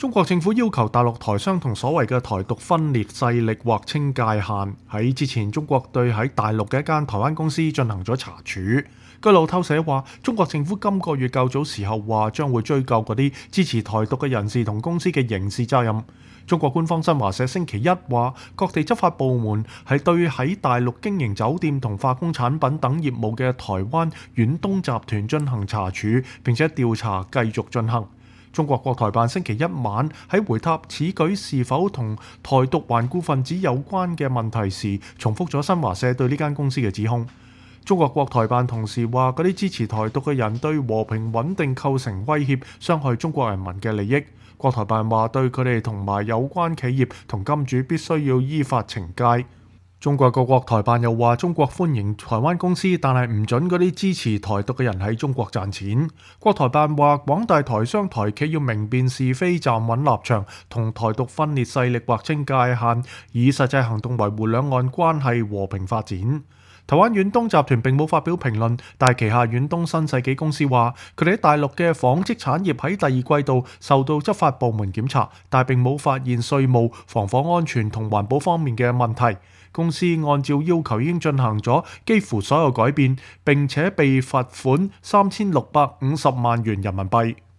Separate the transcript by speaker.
Speaker 1: 中國政府要求大陸台商同所謂嘅台獨分裂勢力劃清界限。喺之前，中國對喺大陸嘅一間台灣公司進行咗查處。據路透社話，中國政府今個月較早時候話將會追究嗰啲支持台獨嘅人士同公司嘅刑事責任。中國官方新華社星期一話，各地執法部門係對喺大陸經營酒店同化工產品等業務嘅台灣遠東集團進行查處，並且調查繼續進行。中國國台辦星期一晚喺回答此舉是否同台獨頑固分子有關嘅問題時，重複咗新華社對呢間公司嘅指控。中國國台辦同時話，嗰啲支持台獨嘅人對和平穩定構成威脅，傷害中國人民嘅利益。國台辦話對佢哋同埋有關企業同金主必須要依法懲戒。中國國台辦又話，中國歡迎台灣公司，但係唔准嗰啲支持台獨嘅人喺中國賺錢。國台辦話，廣大台商台企要明辨是非，站穩立場，同台獨分裂勢力劃清界限，以實際行動維護兩岸關係和平發展。台灣遠東集團並冇發表評論，但係旗下遠東新世紀公司話，佢哋喺大陸嘅紡織產業喺第二季度受到執法部門檢查，但係並冇發現稅務、防火安全同環保方面嘅問題。公司按照要求已經進行咗幾乎所有改變，並且被罰款3650萬元人民幣。